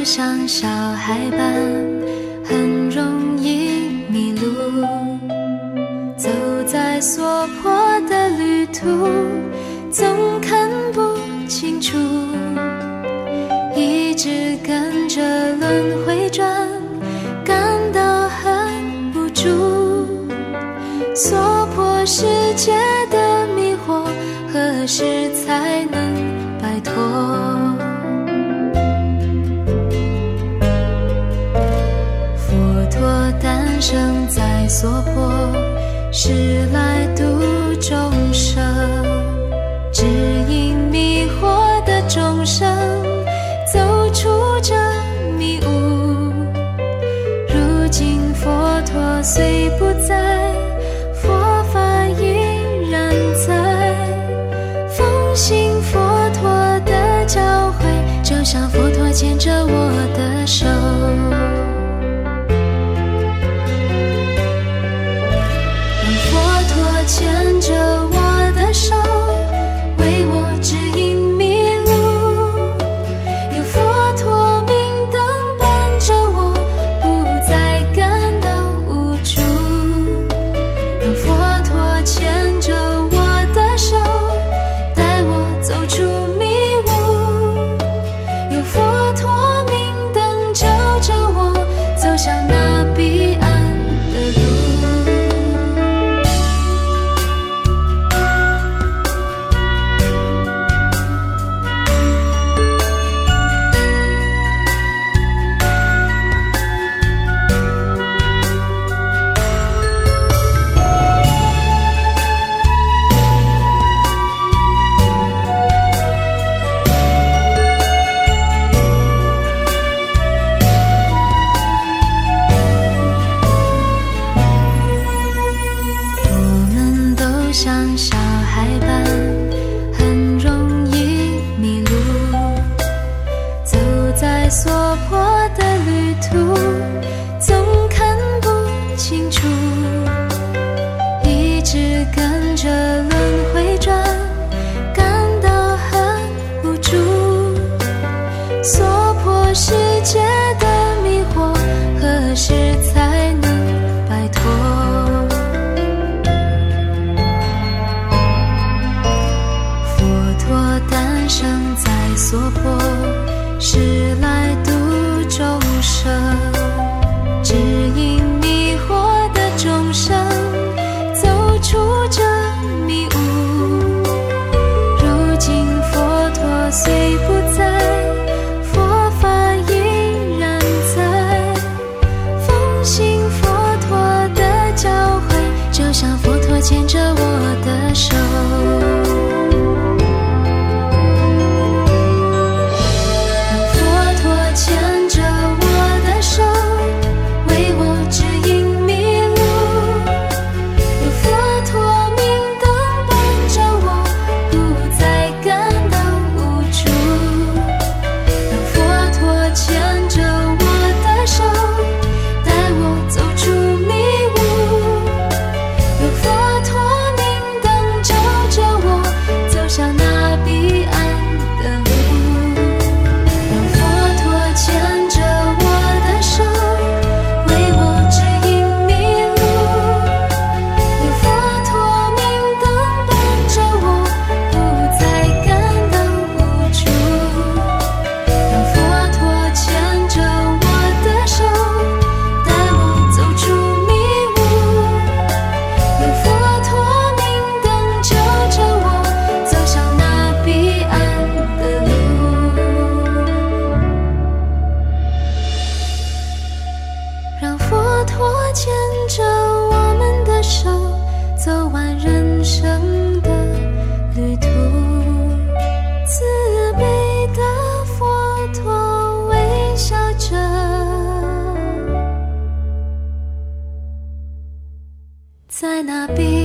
都像小孩般很容易迷路，走在所迫的旅途，总看不清楚，一直跟着轮回转，感到很无助。所迫世界的迷惑，何时才能摆脱？佛陀诞生在娑婆，是来度众生，指引迷惑的众生走出这迷雾。如今佛陀虽不在，佛法依然在，奉行佛陀的教诲，就像佛陀牵着我的手。让佛陀牵着我的手，为我指引迷路。有佛陀明灯伴着我，不再感到无助。让佛陀牵着我的手，带我走出迷雾。有佛陀明灯照着我，走向那彼岸的路。像小孩般很容易迷路，走在所迫的旅途，总看不清楚，一直跟着轮回转，感到很无助。所迫世界的迷惑，何时才能摆脱？诞生在娑婆，是来度众生，指引迷惑的众生走出这迷雾。如今佛陀虽不在，佛法依然在，奉行佛陀的教诲，就像佛陀牵着我的手。牵着我的手，为我指引迷路。有佛陀明灯伴着我，不再感到无助。让佛陀牵着我的手，带我走出迷雾。有佛陀明灯照着我，走向那彼岸的路。牵着我的手，为我指引迷路。有佛陀明灯伴着我，不再感到无助。让佛陀牵着我的手，带我走出迷雾。有佛陀明灯照着我，走向那彼岸的路。让佛陀牵着我们的手，走完人生的旅途。慈悲的佛陀微笑着，在那彼